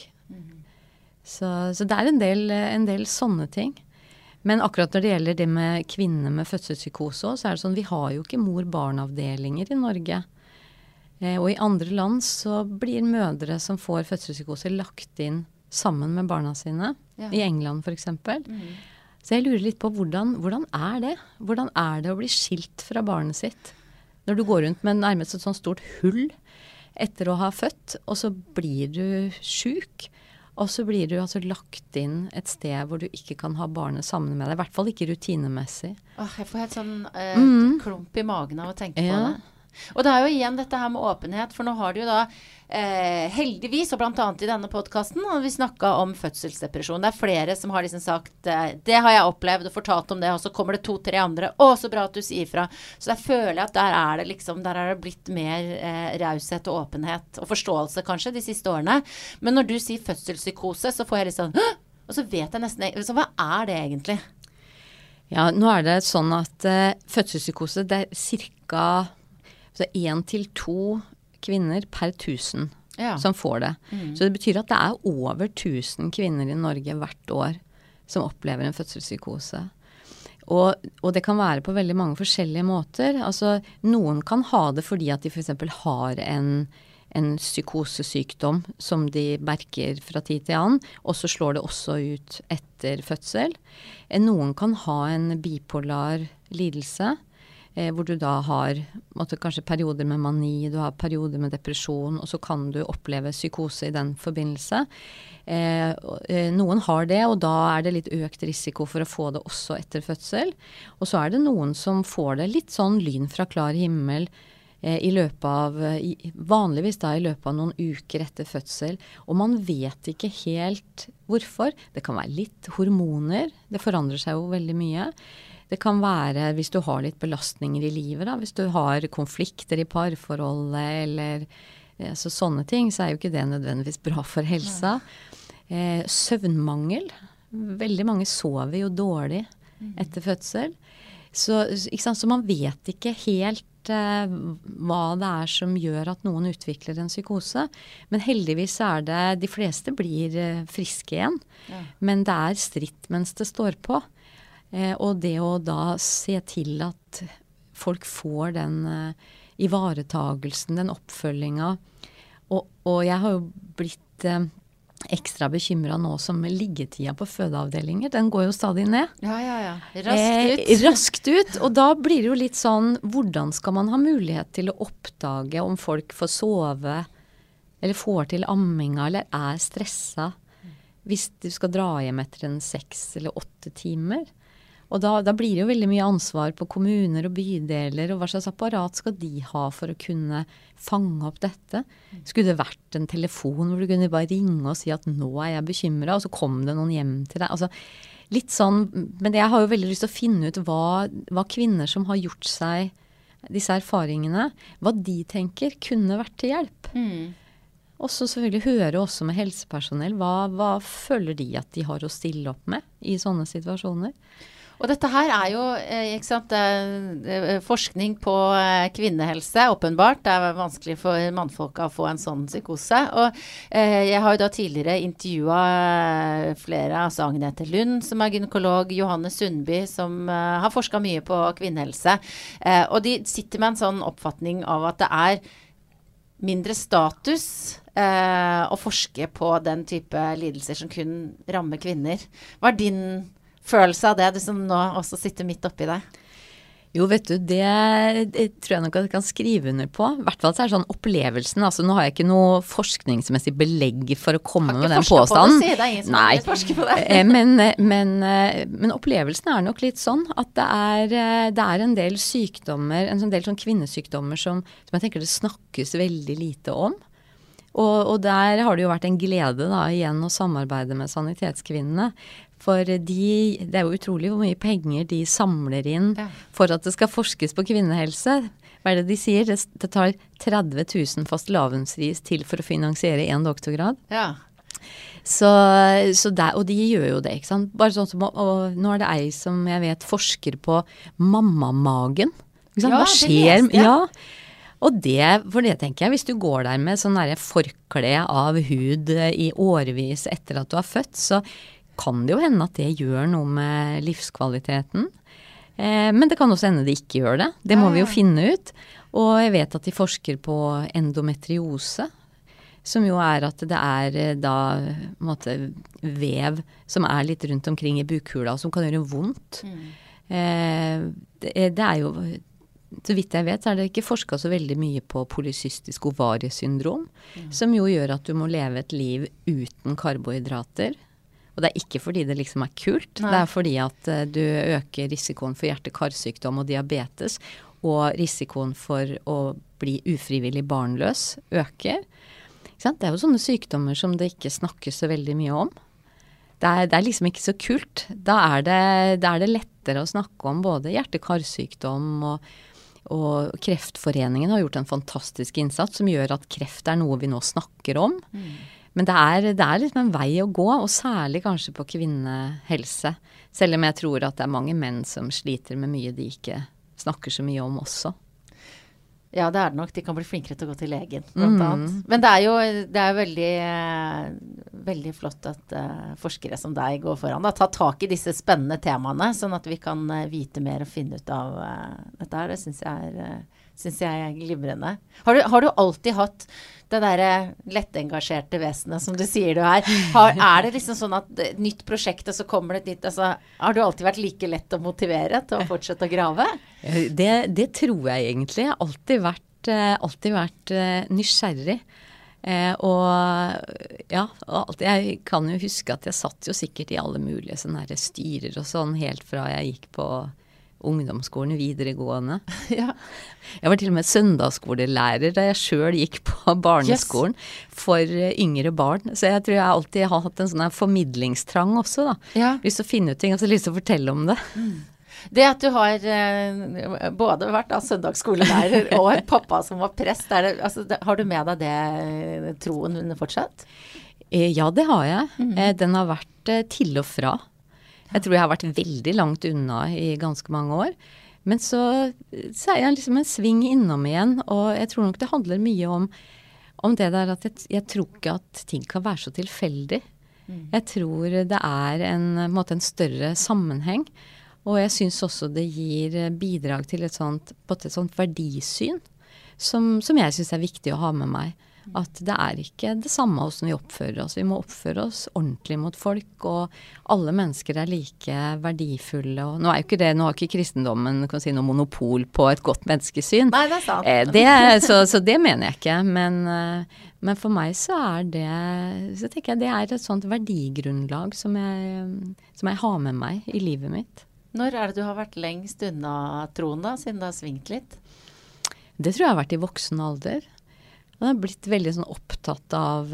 Så det en del sånne ting. Men akkurat når det gjelder det med kvinner med fødselspsykose, så det sånn, vi har jo ikke mor-barn-avdelinger i Norge. Og i andre land så blir mødre som får fødselspsykose lagt inn sammen med barna sine, i England for eksempel. Så jeg lurer litt på hvordan det? Hvordan det å bli skilt fra barnet sitt? Når du går rundt med nærmest et sånt stort hull etter å ha født, og så blir du syk, og så blir du altså lagt inn et sted hvor du ikke kan ha barnet sammen med deg, i hvert fall ikke rutinemessig. Jeg får helt sånn klump i magen av å tenke på det. Og det jo igjen dette her med åpenhet, for nå har det jo da heldigvis, og blant annet i denne podcasten, har vi snakket om fødselsdepresjon. Det flere som har liksom sagt, det har jeg opplevd og fortalt om det, og så kommer det 2-3 andre, så bra at du sier fra. Så der føler jeg at der det blitt mer raushet og åpenhet, og forståelse kanskje de siste årene. Men når du sier fødselspsykose, så får jeg litt sånn, og så vet jeg nesten, så hva det egentlig? Ja, nå det sånn at fødselspsykose, det cirka Så 1 til 2 kvinner per 1000 som får det. Så det betyr at det over 1000 kvinner i Norge hvert år som opplever en fødselspsykose. Og det kan være på veldig mange forskjellige måter. Altså, noen kan ha det fordi at de for eksempel har en psykosesykdom som de merker fra tid til annen, og så slår det også ut etter fødsel. Noen kan ha en bipolar lidelse, hvor du da har kanskje perioder med mani, du har perioder med depresjon, og så kan du oppleve psykose i den forbindelse. Noen har det, og da det litt økt risiko for å få det også etter fødsel. Og så det noen som får det litt sånn lyn fra klar himmel i løpet av, vanligvis da i løpet av noen uker etter fødsel, og man vet ikke helt hvorfor. Det kan være litt hormoner, det forandrer seg jo veldig mye. Det kan være hvis du har litt belastninger i livet, da, hvis du har konflikter i parforholdet, eller så sånne ting, så jo ikke det nødvendigvis bra for helsa. Søvnmangel. Veldig mange sover jo dårlig etter fødsel. Så, ikke sant? Så man vet ikke helt hva det som gjør at noen utvikler en psykose. Men heldigvis det, de fleste blir friske igjen. Men det stritt mens det står på. Og det å da se til at folk får den ivaretagelsen, den oppfølgingen. Og jeg har jo blitt ekstra bekymret nå som liggetida på fødeavdelinger. Den går jo stadig ned. Ja. Raskt ut. Raskt ut. Og da blir det jo litt sånn, hvordan skal man ha mulighet til å oppdage om folk får sove, eller får til amminga, eller stresset, hvis du skal dra hjem etter 6 eller 8 timer. Og da blir det jo veldig mye ansvar på kommuner og bydeler, og hva slags apparat skal de ha for å kunne fange opp dette? Skulle det vært en telefon hvor du kunne bare ringe og si at nå jeg bekymret, og så kom det noen hjem til deg? Altså, litt sånn, men jeg har jo veldig lyst til å finne ut hva kvinner som har gjort seg disse erfaringene, hva de tenker kunne vært til hjelp. Og så selvfølgelig høre også med helsepersonell, hva føler de at de har å stille opp med i sånne situasjoner? Og dette her jo, ikke sant, forskning på kvinnehelse, åpenbart. Det vanskelig for mannfolka å få en sånn psykose. Og jeg har jo da tidligere intervjuet flere, altså Agnete Lund, som gynekolog, Johanne Sundby, som har forsket mye på kvinnehelse. Og de sitter med en sånn oppfatning av at det mindre status å forske på den type lidelser som kun rammer kvinner. Hva din følelse av det, du som nå også sitter midt oppi det? Jo, vet du, det tror jeg nok at jeg kan skrive under på. I hvert fall så det sånn opplevelsen. Altså, nå har jeg ikke noe forskningsmessig belegg for å komme med den påstanden. På det, det ingen som har forsket på det. Men opplevelsen nok litt sånn at det en del sykdommer, en del sånn kvinnesykdommer som jeg tenker det snakkes veldig lite om. Og der har det jo vært en glede da, igjen å samarbeide med Sanitetskvinnene. For det jo utrolig hvor mye penger de samler inn for at det skal forskes på kvinnehelse. Hva det de sier? Det tar 30 000 fastelavnsris til for å finansiere en doktorgrad. Ja. Så og de gjør jo det, ikke sant? Bare sånn som, og nå det ei som jeg vet forsker på mammamagen. Ikke sant? Hva skjer? Ja. Og for det tenker jeg, hvis du går der med sånn forkle av hud i årevis etter at du har født, så kan det jo hende at det gjør noe med livskvaliteten. Men det kan også hende det ikke gjør det. Det må vi jo finne ut. Og jeg vet at de forsker på endometriose, som jo at det da vev som litt rundt omkring i bukhula, som kan gjøre vondt. Det jo, så vidt jeg vet, så det ikke forsket så veldig mye på polycystisk ovariesyndrom, som jo gjør at du må leve et liv uten karbohydrater. Og det ikke fordi det liksom kult, det fordi at du øker risikoen for hjerte-karsykdom og diabetes, og risikoen for å bli ufrivillig barnløs øker. Ikke sant? Det jo sånne sykdommer som det ikke snakkes så veldig mye om. Det liksom ikke så kult. Da det lettere å snakke om både hjerte-karsykdom og Kreftforeningen har gjort en fantastisk innsats som gjør at kreft noe vi nå snakker om. Men det liksom en vei å gå, og særlig kanskje på kvinnehelse. Selv om jeg tror at det mange menn som sliter med mye de ikke snakker så mye om også. Ja, det det nok. De kan bli flinkere til å gå til legen, blant annet. Men det er veldig, veldig flott at forskere som deg går foran. Da, ta tak i disse spennende temaene, sånn at vi kan vite mer og finne ut av dette her. Det synes jeg er glimrende. Har du alltid hatt det der lettengasjerte vesenet som du sier du er? Det liksom sånn at et nytt prosjekt, og så kommer det et nytt, altså, har du alltid vært like lett å motivere til å fortsette å grave? Det tror jeg egentlig. Jeg har alltid vært nysgjerrig. Jeg kan jo huske at jeg satt jo sikkert i alle mulige sånne her styrer og sånn, helt fra jeg gikk på ungdomsskolen, videregående. Ja. Jeg var til og med søndagsskolelærer da jeg selv gikk på barneskolen for yngre barn. Så jeg tror jeg alltid har hatt en sånn her formidlingstrang også da. Ja. Lyst til å finne ut ting, og så lyst til å fortelle om det. Det at du har både vært søndagsskolelærer og en pappa som var prest, har du med deg det troen fortsatt? Ja, det har jeg. Den har vært til og fra. Jeg tror jeg har vært veldig langt unna i ganske mange år. Men så er jeg liksom en sving innom igjen, og jeg tror nok det handler mye om det der at jeg tror ikke at ting kan være så tilfeldig. Jeg tror det er en større sammenheng, og jeg synes også det gir bidrag til et sånt verdisyn, som jeg synes er viktig å ha med meg. At det er ikke det samme hvordan vi oppfører oss. Vi må oppføre oss ordentlig mot folk, og alle mennesker er like verdifulle. Og nå har ikke kristendommen noe monopol på et godt menneskesyn. Nei, det er sant. Så det mener jeg ikke. Men for meg så tenker jeg det er et sånt verdigrunnlag som jeg har med meg i livet mitt. Når det du har vært lengst unna troen da, siden det har svingt litt? Det tror jeg har vært i voksen alder. Jeg har blitt veldig sånn opptatt av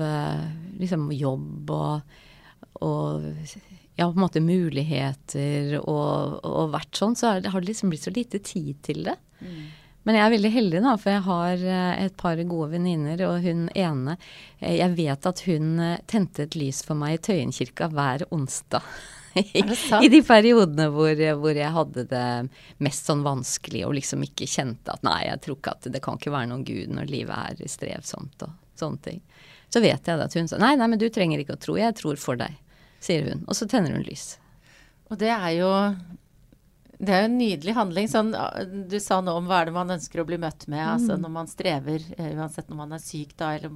jobb og på en måte muligheter og vært sånn, så har det liksom blitt så lite tid til det. Men jeg er veldig heldig da, for jeg har et par gode venninner, og hun ene, jeg vet at hun tente et lys for meg i Tøyenkirka hver onsdag. I de periodene hvor jeg hadde det mest sånn vanskelig og liksom ikke kjente at nei, jeg tror ikke at det kan ikke være noen Gud når livet strevsomt og sånne ting. Så vet jeg at hun sa, nei, men du trenger ikke å tro, jeg tror for deg, sier hun. Og så tenner hun lys. Og det er jo en nydelig handling. Sånn, du sa nå om hva det man ønsker å bli møtt med, altså når man strever, uansett når man er syk da, eller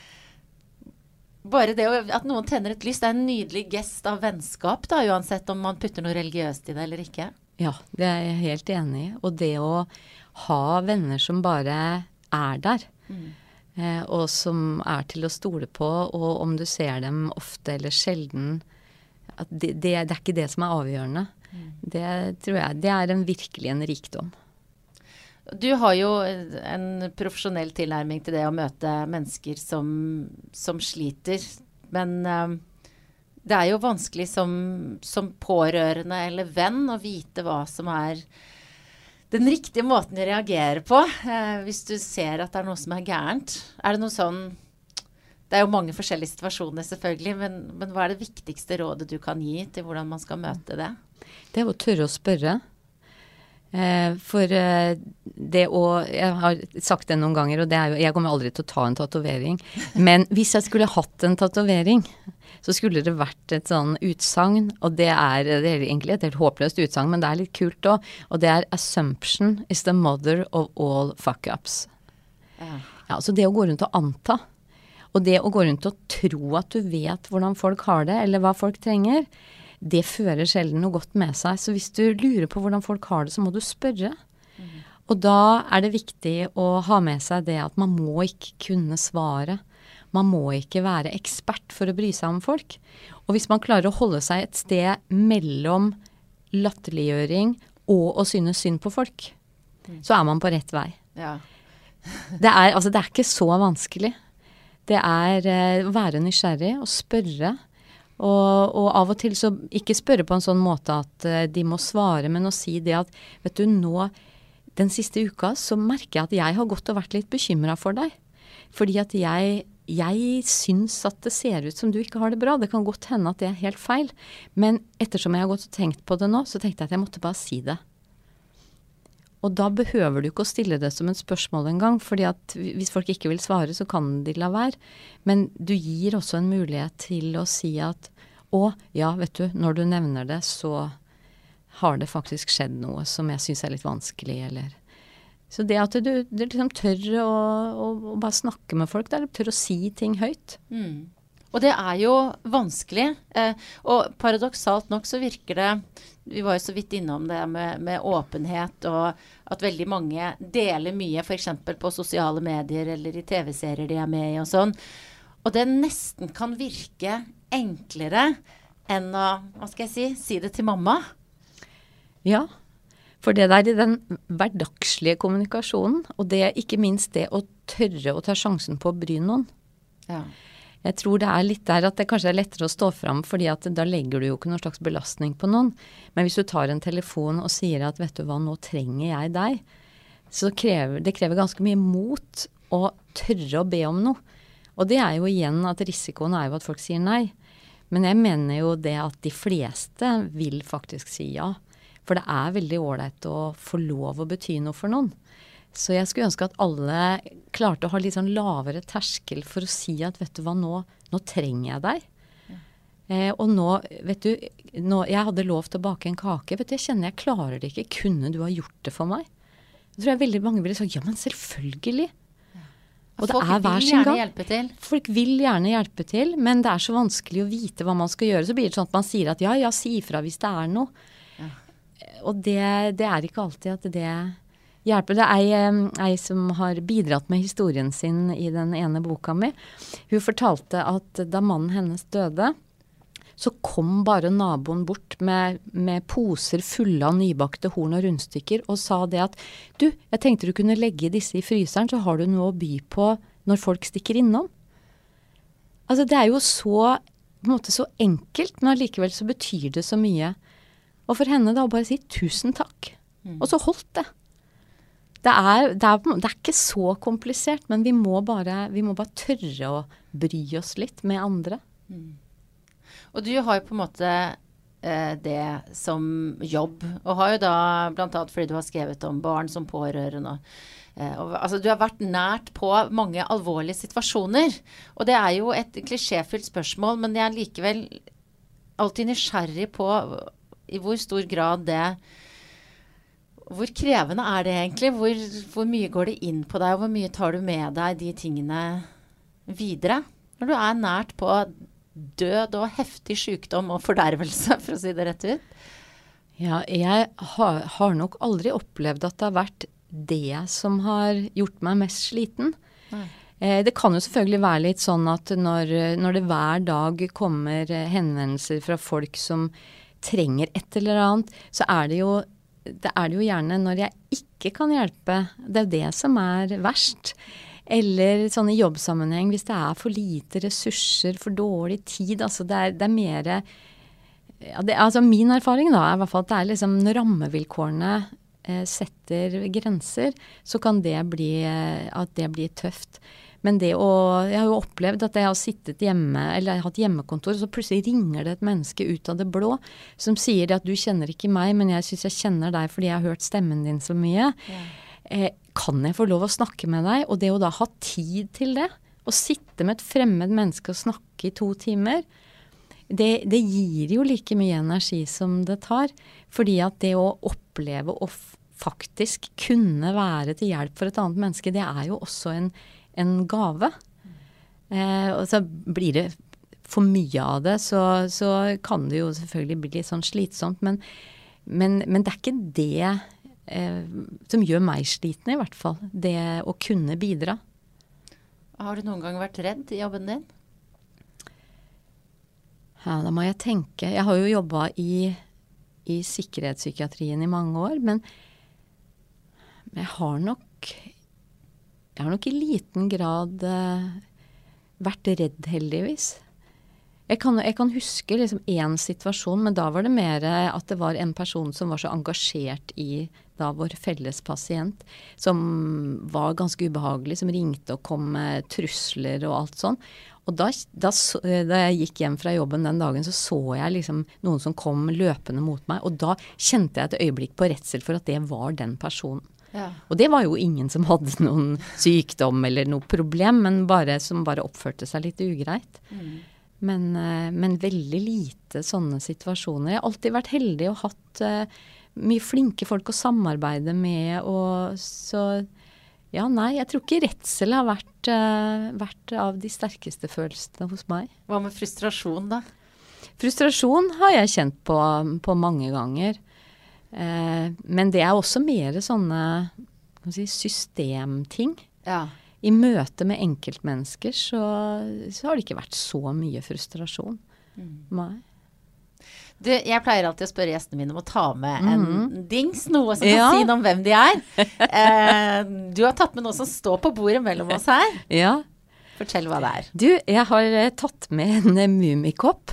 bare det at noen tenner et lys, det er en nydelig gest av vennskap da, uansett om man putter noe religiøst i det eller ikke. Ja, det er jeg helt enig i. Og det å ha venner som bare er der, og som er til å stole på, og om du ser dem ofte eller sjelden, at det er ikke det som er avgjørende. Det tror jeg, det er virkelig en rikdom. Du har jo en profesjonell tilnærming til det å møte mennesker som sliter, men det er jo vanskelig som pårørende eller venn å vite hva som er den riktige måten å reagere på, hvis du ser at det er noe som er gærent. Er det noe sånn, det er jo mange forskjellige situasjoner selvfølgelig, men hva er det viktigste rådet du kan gi til hvordan man skal møte det? Det er å tørre å spørre. For jeg har sagt det noen ganger, og det er jo, jeg kommer aldri til å ta en tatovering, men hvis jeg skulle hatt en tatovering, så skulle det vært et sånn utsagn, og det er egentlig et helt håpløst utsagn, men det er litt kult også, og det er "Assumption is the mother of all fuck-ups". Ja, så det å gå rundt og anta, og det å gå rundt og tro at du vet hvordan folk har det, eller hva folk trenger, det fører sjelden noe godt med seg. Så hvis du lurer på hvordan folk har det, så må du spørre. Og da er det viktig å ha med seg det at man må ikke kunne svare. Man må ikke være ekspert for å bry seg om folk. Og hvis man klarer å holde seg et sted mellom latterliggjøring og å synes synd på folk, så er man på rett vei. Ja. Det er ikke så vanskelig. Det er å være nysgjerrig og spørre. Og av og til så ikke spørre på en sånn måte at de må svare, men å si det at, vet du, nå, den siste uka, så merker jeg at jeg har gått og vært litt bekymret for deg. Fordi at jeg syns at det ser ut som du ikke har det bra. Det kan godt hende at det er helt feil. Men ettersom jeg har gått og tenkt på det nå, så tenkte jeg at jeg måtte bare si det. Og da behøver du ikke å stille det som et spørsmål en gang, fordi at hvis folk ikke vil svare, så kan de la være. Men du gir også en mulighet til å si at, ja, vet du, når du nevner det, så har det faktisk skjedd noe som jeg synes er litt vanskelig, eller... Så det at du liksom tør å bare snakke med folk, der du tør å si ting høyt. Og det er jo vanskelig, og paradoksalt nok så virker det, vi var jo så vidt innom det med åpenhet, og at veldig mange deler mye, for eksempel på sosiale medier, eller i TV-serier de er med i og sånn. Og det nesten kan virke enklere enn å, hva skal jeg si det til mamma. Ja, for det der i den hverdagslige kommunikasjonen, og det ikke minst det å tørre å ta sjansen på å bry noen. Ja. Jeg tror det er litt der at det kanskje er lettere å stå frem, fordi at da legger du jo ikke noen slags belastning på noen. Men hvis du tar en telefon og sier at vet du hva, nå trenger jeg deg, så krever det ganske mye mot å tørre å be om noe. Og det er jo igjen at risikoen er jo at folk sier nei. Men jeg mener jo det at de fleste vil faktisk si ja. For det er veldig ålreit å få lov å bety noe for noen. Så jeg skulle ønske at alle klarte å ha litt sånn lavere terskel for å si at vet du hva, nå trenger jeg deg. Og nå, vet du, jeg hadde lov til å bake en kake, vet du, jeg kjenner jeg klarer det ikke, kunne du ha gjort det for meg? Jeg tror veldig mange ville sagt, ja, men selvfølgelig. Og folk vil gjerne hjelpe til. Folk vil gjerne hjelpe til, men det er så vanskelig å vite hva man skal gjøre. Så blir det sånn at man sier at ja, si ifra hvis det er noe. Ja. Og det er ikke alltid at det hjelper. Det er ei som har bidratt med historien sin i den ene boka mi. Hun fortalte at da mannen hennes døde, så kom bare naboen bort med poser fulle av nybakte horn og rundstykker og sa det at du, jeg tenkte du kunne legge disse i fryseren, så har du noe å by på når folk stikker innom. Altså det er jo så, på en måte så enkelt, men allikevel så betyr det så mye. Og for henne da å bare si tusen takk. Og så holdt det. Det er ikke så komplisert, men vi må bare tørre å bry oss litt med andre. Og du har jo på en måte det som jobb, og har jo da, blant annet fordi du har skrevet om barn som pårørende. Altså, du har vært nært på mange alvorlige situasjoner, og det er jo et klisjéfylt spørsmål, men jeg er likevel alltid nysgjerrig på i hvor stor grad hvor krevende er det egentlig? Hvor mye går det inn på deg, og hvor mye tar du med deg de tingene videre? Når du er nært på død og heftig sykdom og fordervelse, for å si det rett ut. Ja, jeg har nok aldri opplevd at det har vært det som har gjort meg mest sliten. Det kan jo selvfølgelig være litt sånn at når det hver dag kommer henvendelser fra folk som trenger et eller annet, så er det jo gjerne når jeg ikke kan hjelpe. Det er det som er verst. Eller sånn i jobbsammenheng, hvis det er for lite ressurser, for dårlig tid, altså det er mer... Ja, altså min erfaring da er i hvert fall at det er liksom når rammevilkårene setter grenser, så kan det bli tøft. Men jeg har jo opplevd at jeg har sittet hjemme, eller jeg har hatt hjemmekontor, og så plutselig ringer det et menneske ut av det blå, som sier at du kjenner ikke meg, men jeg synes jeg kjenner deg fordi jeg har hørt stemmen din så mye. Ja. Kan jeg få lov å snakke med deg? Og det å da ha tid til det, å sitte med et fremmed menneske og snakke i 2 timer, det gir jo like mye energi som det tar, fordi at det å oppleve å faktisk kunne være til hjelp for et annet menneske, det er jo også en gave. Og så blir det for mye av det, så kan det jo selvfølgelig bli litt sånn slitsomt, men det er ikke det som gjør meg sliten i hvert fall, det å kunne bidra. Har du noen gang vært redd i jobben din? Ja, da må jeg tenke. Jeg har jo jobbet i sikkerhetspsykiatrien i mange år, men jeg har nok i liten grad vært redd, heldigvis. Jeg kan huske liksom en situasjon, men da var det mer at det var en person som var så engasjert i da vår felles pasient, som var ganske ubehagelig, som ringte og kom med trusler og alt sånn. Og da jeg gikk hjem fra jobben den dagen, så jeg liksom noen som kom løpende mot meg, og da kjente jeg et øyeblikk på redsel for at det var den personen. Ja. Og det var jo ingen som hadde noen sykdom eller noe problem, men som bare oppførte seg litt ugreit. Men veldig lite sånne situasjoner. Jeg har alltid vært heldig og hatt mye flinke folk å samarbeide med, og så ja, nei, jeg tror ikke redsel har vært av de sterkeste følelsene hos meg. Hva med frustrasjon da? Frustrasjon har jeg kjent på mange ganger. Men det er også mer sånne systemting. Ja. I møte med enkeltmennesker så har det ikke vært så mye frustrasjon. Nei. Du, jeg pleier alltid å spørre gjestene mine om å ta med en dings, noe som kan si noe om hvem de er. Du har tatt med noe som står på bordet mellom oss her. Ja. Fortell hva det er. Du, jeg har tatt med en mumikopp.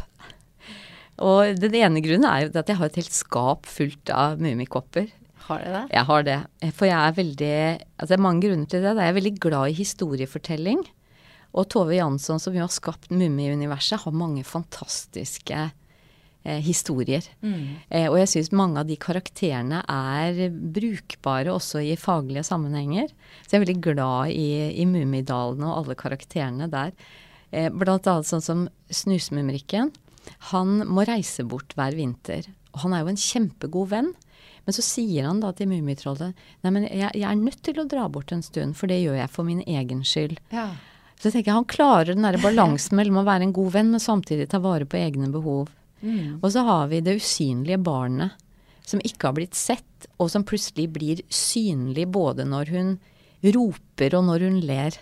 Og den ene grunnen er jo at jeg har et helt skap fullt av mumikopper. Har du det? Jeg har det. For jeg er veldig, altså det er mange grunner til det. Jeg er veldig glad i historiefortelling. Og Tove Jansson, som jo har skapt Mummi-universet, har mange fantastiske historier. Og jeg synes mange av de karakterene er brukbare også i faglige sammenhenger. Så jeg er veldig glad i Mummidalene og alle karakterene der. Blant annet sånn som Snusmumrikken. Han må reise bort hver vinter. Og han er jo en kjempegod venn. Men så sier han da til Mummitrollet, nei, men jeg er nødt til å dra bort en stund, for det gjør jeg for min egen skyld. Ja. Så jeg tenker, han klarer den der balansen mellom å være en god venn, men samtidig ta vare på egne behov. Og så har vi det usynlige barnet, som ikke har blitt sett, og som plutselig blir synlig både når hun roper og når hun ler.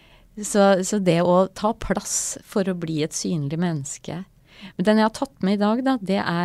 Så det å ta plass for å bli et synlig menneske. Men den jeg har tatt med i dag da,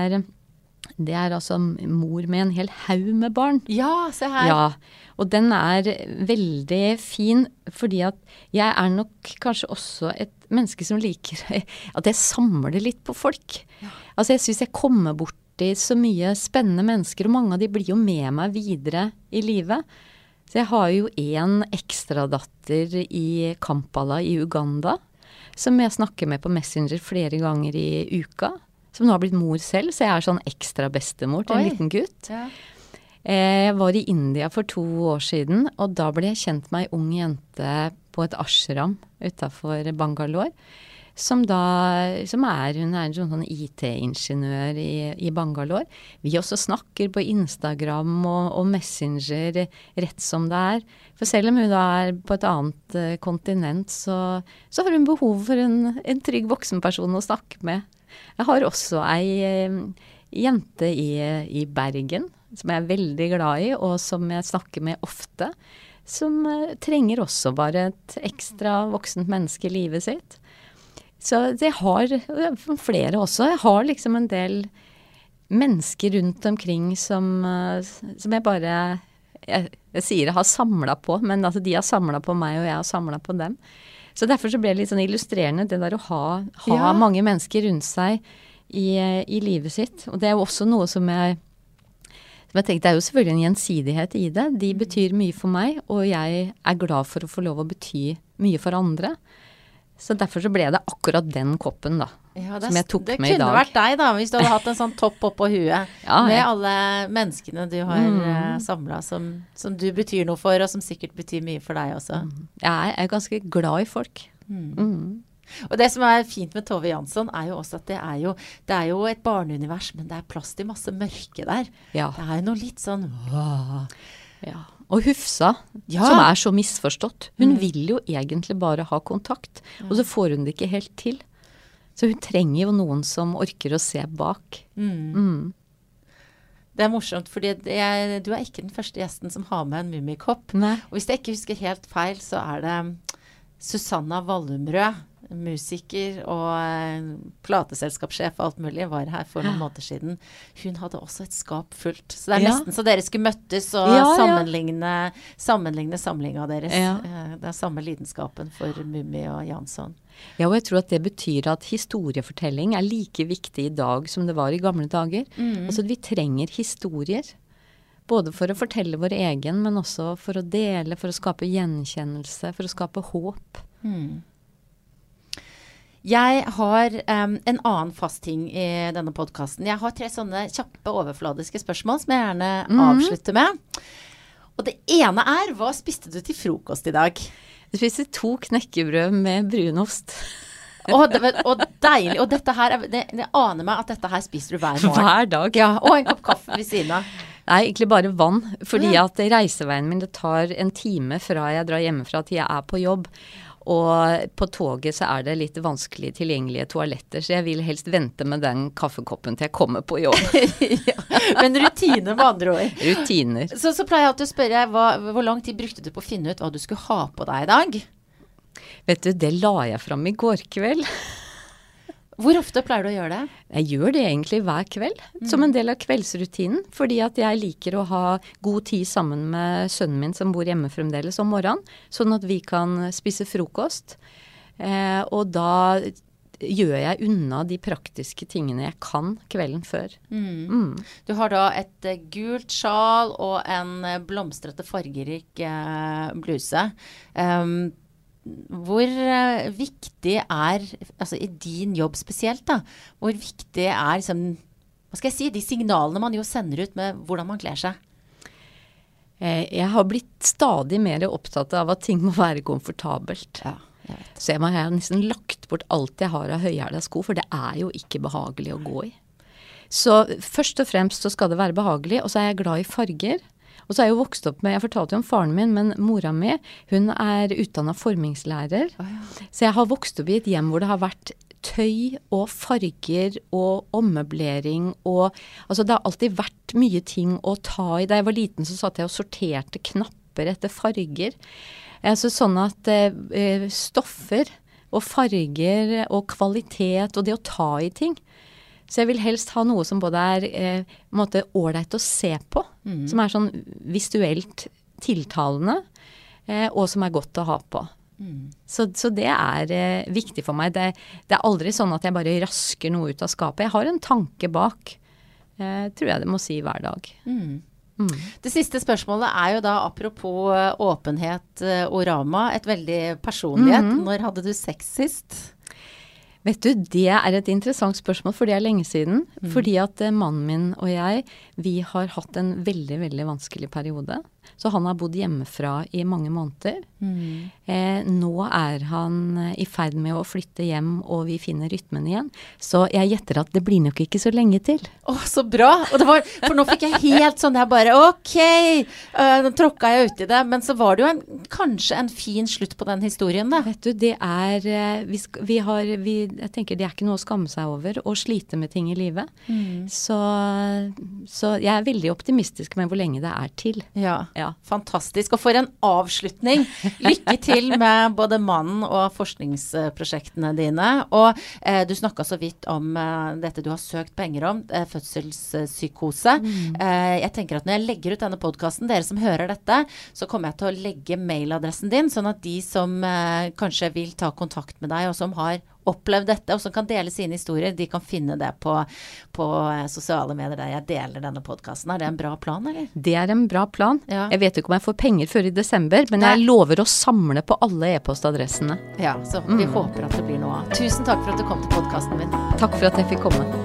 det er altså mor med en hel haug med barn. Ja, se her. Ja, og den er veldig fin, fordi at jeg er nok kanskje også et menneske som liker at jeg samler litt på folk. Ja. Altså jeg synes jeg kommer bort i så mye spennende mennesker, og mange av de blir jo med meg videre i livet. Så jeg har jo en ekstra datter i Kampala i Uganda, som jeg snakker med på Messenger flere ganger i uka. Som nå har blitt mor selv, så jeg er sånn ekstra bestemor til en liten gutt. Ja. Jeg var i India for 2 år siden, og da ble jeg kjent med en ung jente på et ashram utenfor Bangalore, hun er en sånn IT-ingeniør i Bangalore. Vi også snakker på Instagram og Messenger rett som det er. For selv om hun da er på et annet kontinent, så har hun behov for en trygg voksenperson å snakke med. Jeg har også ei jente i Bergen, som jeg er veldig glad i, og som jeg snakker med ofte, som trenger også bare et ekstra voksent menneske i livet sitt. Så jeg har flere også. Jeg har liksom en del mennesker rundt omkring som jeg bare, jeg sier jeg har samlet på, men altså de har samlet på meg, og jeg har samlet på dem. Så derfor så ble det litt sånn illustrerende, det der å ha mange mennesker rundt seg i livet sitt. Og det er jo også noe som jeg tenkte, det er jo selvfølgelig en gjensidighet i det. De betyr mye for meg, og jeg er glad for å få lov å bety mye for andre. Så derfor så ble det akkurat den koppen da, som jeg tok med i dag. Det kunne vært deg da, hvis du hadde hatt en sånn topp opp på huet, med alle menneskene du har samlet, som du betyr noe for, og som sikkert betyr mye for deg også. Jeg er ganske glad i folk. Og det som er fint med Tove Jansson er jo også at det er jo et barneunivers, men det er plass til masse mørke der. Ja. Det er jo noe litt sånn ja. Og Hufsa, som er så misforstått. Hun vil jo egentlig bare ha kontakt, og så får hun det ikke helt til. Så hun trenger jo noen som orker å se bak. Det er morsomt, fordi du er ikke den første gjesten som har med en mummikopp. Og hvis jeg ikke husker helt feil, så er det Susanna Wallumrød, musiker og plateselskapssjef og alt mulig, var her for noen måneder siden. Hun hadde også et skap fullt. Så det nesten så dere skulle møttes og sammenligne samlinga deres. Det samme lidenskapen for Mummi og Jansson. Ja, og jeg tror at det betyr at historiefortelling like viktig i dag som det var i gamle dager. Altså vi trenger historier. Både for å fortelle vår egen, men også for å dele, for å skape gjenkjennelse, for å skape håp. Jeg har en annen fast ting i denne podcasten. Jeg har 3 sånne kjappe, overfladiske spørsmål som jeg gjerne avslutter med. Og det ene hva spiste du til frokost i dag? Jeg spiste 2 knekkebrød med brunost. Og deilig. Og dette her, det aner meg at dette her spiser du hver morgen. Hver dag. Ja, og en kopp kaffe ved siden av. Nei, egentlig bare vann, fordi at reiseveien min, det tar en time fra jeg drar hjemmefra til jeg på jobb. Og på toget så det litt vanskelig tilgjengelige toaletter, så jeg vil helst vente med den kaffekoppen til jeg kommer på jobb. Men rutiner med andre ord. Rutiner. Så pleier jeg alltid å spørre, hvor lang tid brukte du på å finne ut hva du skulle ha på deg i dag? Vet du, det la jeg fram i går kveld. Hvor ofte pleier du å gjøre det? Jeg gjør det egentlig hver kveld, som en del av kveldsrutinen, fordi at jeg liker å ha god tid sammen med sønnen min som bor hjemme fremdeles om morgenen, sånn at vi kan spise frokost. Og da gjør jeg unna de praktiske tingene jeg kan kvelden før. Du har da et gult sjal og en blomstrete fargerik bluse. Hvor viktig altså i din jobb spesielt da, hvor viktig liksom, hva skal jeg si, de signalene man jo sender ut med hvordan man kler seg? Jeg har blitt stadig mer opptatt av at ting må være komfortabelt. Ja, jeg vet. Så jeg har nesten lagt bort alt jeg har av høyhæla sko, for det jo ikke behagelig å gå i. Så først og fremst så skal det være behagelig, og så jeg glad i farger. Og så jeg jo vokst opp med, jeg fortalte jo om faren min, men mora mi, hun utdannet formingslærer. Så jeg har vokst opp i et hjem hvor det har vært tøy og farger og ommøblering og, altså det har alltid vært mye ting å ta i. Da jeg var liten så satt jeg og sorterte knapper etter farger. Altså sånn at stoffer og farger og kvalitet og det å ta i ting. Så jeg vil helst ha noe som både ordentlig å se på, som sånn visuelt tiltalende, og som godt å ha på. Så det viktig for meg. Det aldri sånn at jeg bare rasker noe ut av skapet. Jeg har en tanke bak, tror jeg det må si hver dag. Det siste spørsmålet jo da, apropos åpenhet og Rama, et veldig personlighet. Når hadde du sex sist? Vet du, det et interessant spørsmål, for det lenge siden. Fordi at mannen min og jeg, vi har hatt en veldig, veldig vanskelig periode. Så han har bodd hjemmefra i mange måneder. Nå han i ferd med å flytte hjem, og vi finner rytmen igjen. Så jeg gjetter at det blir nok ikke så lenge til. Så bra! Og for nå fikk jeg helt sånn, jeg bare, ok, nå tråkket jeg ut i det. Men så var det jo kanskje en fin slutt på den historien da. Vet du, det jeg tenker det ikke noe å skamme seg over, å slite med ting i livet. Så jeg veldig optimistisk med hvor lenge det til. Ja. Fantastisk. Og for en avslutning. Lykke til med både mannen og forskningsprosjektene dine. Og du snakket så vidt om dette du har søkt penger om, fødselspsykose. Jeg tenker at når jeg legger ut denne podcasten, dere som hører dette, så kommer jeg til å legge mailadressen din, sånn at de som kanskje vil ta kontakt med deg, og som har opplevd dette, og som kan dele sine historier, de kan finne det på sosiale medier der jeg deler denne podcasten. Det en bra plan, eller? Det en bra plan. Ja. Jeg vet ikke om jeg får penger før i desember, men jeg lover å samle på alle e-postadressene. Ja, så vi håper at det blir noe av. Tusen takk for at du kom til podcasten min. Takk for at jeg fikk komme.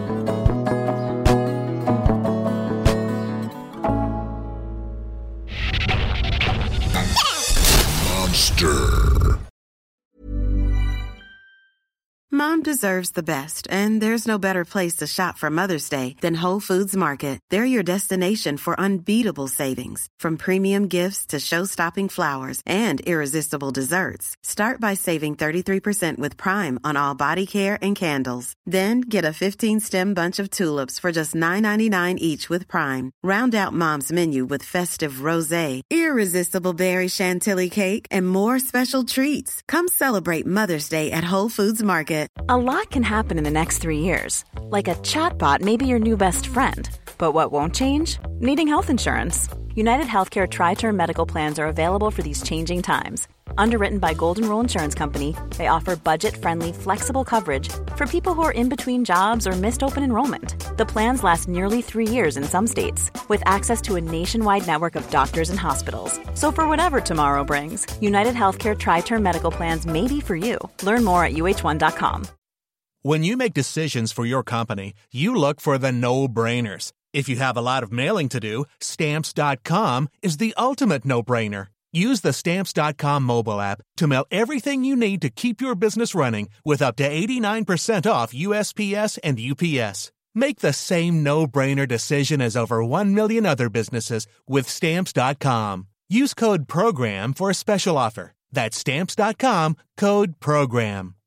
Monster. Mom deserves the best, and there's no better place to shop for Mother's Day than Whole Foods Market. They're your destination for unbeatable savings, from premium gifts to show-stopping flowers and irresistible desserts. Start by saving 33% with Prime on all body care and candles. Then get a 15-stem bunch of tulips for just $9.99 each with Prime. Round out Mom's menu with festive rosé, irresistible berry chantilly cake, and more special treats. Come celebrate Mother's Day at Whole Foods Market. A lot can happen in the next 3 years. Like a chatbot may be your new best friend. But what won't change? Needing health insurance. United Healthcare Tri-Term Medical Plans are available for these changing times. Underwritten by Golden Rule Insurance Company, they offer budget-friendly, flexible coverage for people who are in between jobs or missed open enrollment. The plans last nearly 3 years in some states, with access to a nationwide network of doctors and hospitals. So for whatever tomorrow brings, United Healthcare Tri-Term Medical Plans may be for you. Learn more at uh1.com. When you make decisions for your company, you look for the no-brainers. If you have a lot of mailing to do, Stamps.com is the ultimate no-brainer. Use the Stamps.com mobile app to mail everything you need to keep your business running with up to 89% off USPS and UPS. Make the same no-brainer decision as over 1 million other businesses with Stamps.com. Use code PROGRAM for a special offer. That's Stamps.com, code PROGRAM.